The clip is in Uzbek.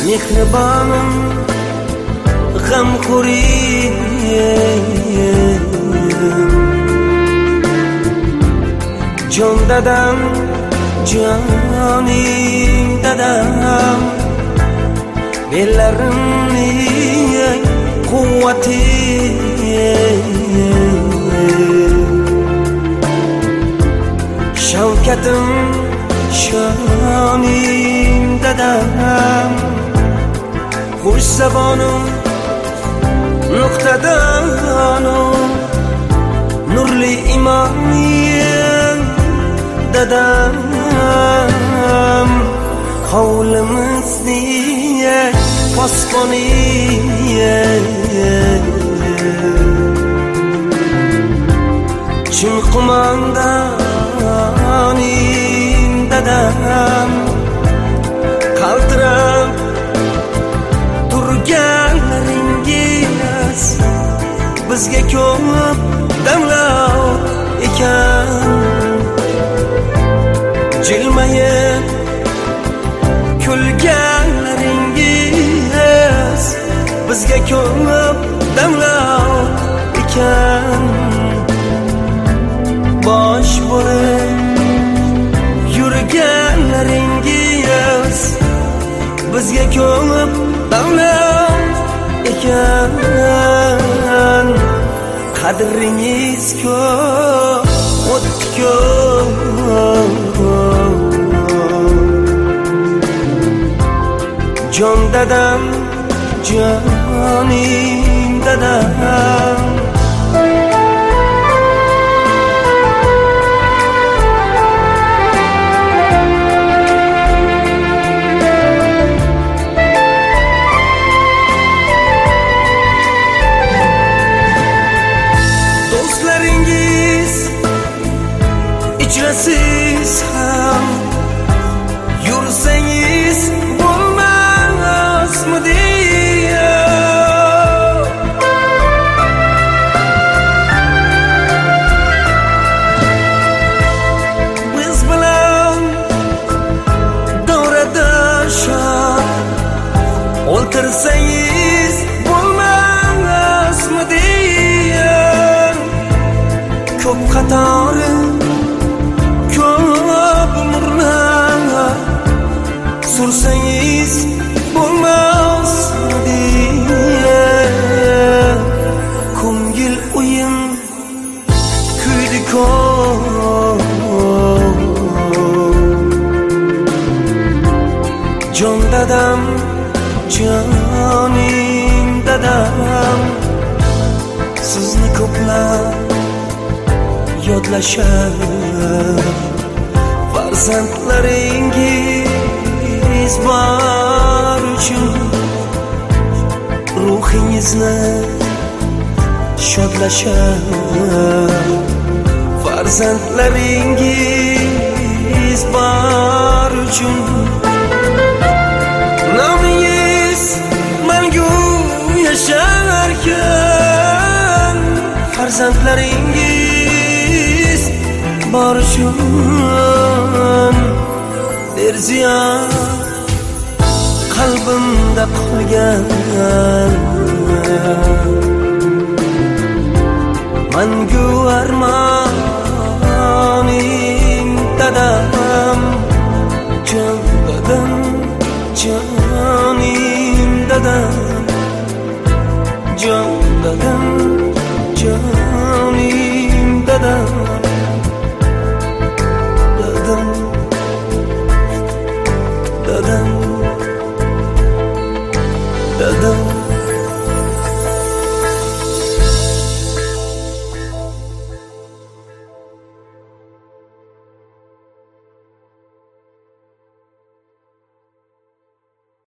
mehribonim g'amxo'ring jon dadam joning dadam bellarimning quvvati shavkatim shoning dadam xush zabonim nuqtadanim nurli imonim dadam hovlimizni posboni chunqumondaning dadam qaltirab turganlaringiz bizga ko'p damlar ekan jilmayib kulganlaringiz bizga ko'p damlar ekan bosh bo'lib yurganlaringiz bizga ko'p damlar ekan qadringiz ko'p o'tdi ko'p jon dadam joning dadam do'stlaringiz ijrasiz ham yursangiz biz bilan davrada shod o'ltirsangiz bo'lmasmidi ko'p qatori ko'p umrlar sursangiz bo'lmasmidi ko'ngil o'yin kuydi ko'p jon dadam joning dadam sizni ko'plar yodlashar farzandlaringiz bor uchun ruhingizni shodlashar farzandlaringiz bor uchun nomingiz mangu yasharkan farzandlaringiz bor uchun derziyon qalbimda qolgan mangu armonim dadam jon dadam jonim dadam